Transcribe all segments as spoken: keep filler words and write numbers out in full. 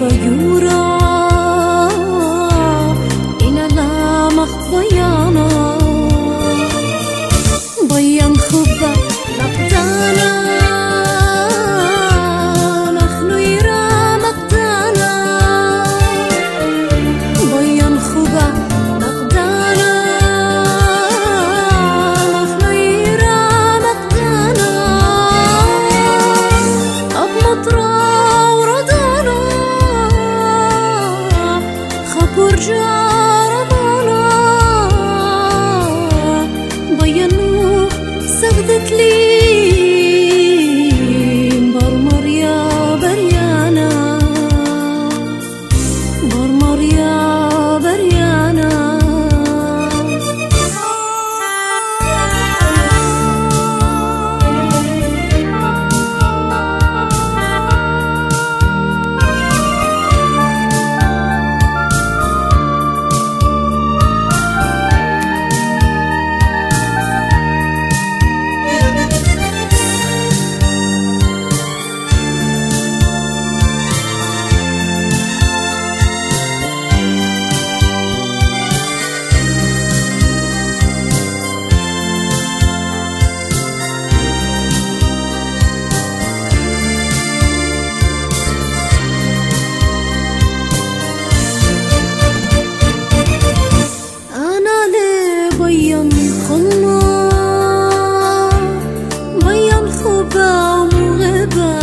بيورا إلى لا مخبيانا بيان خبا لقدانا نحن يرى مقدانا بيان خبا لقدانا نحن يرى مقدانا أب مطرى وردانا خبر جاربانا بيانو سغدت لي برمر يا بريانا برمر يا بريانا بيان خلنا بيان خبا ومغبا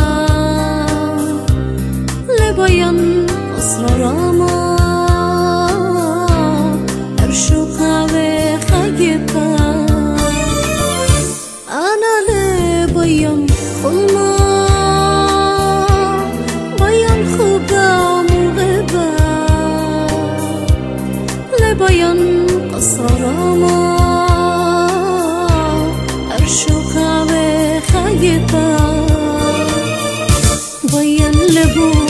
لبيان أسرار ما أرشقها وخيبا أنا لبيان خلنا بيان خبا ومغبا لبيان أسرار ما أرشقها وخيبا بيان لبو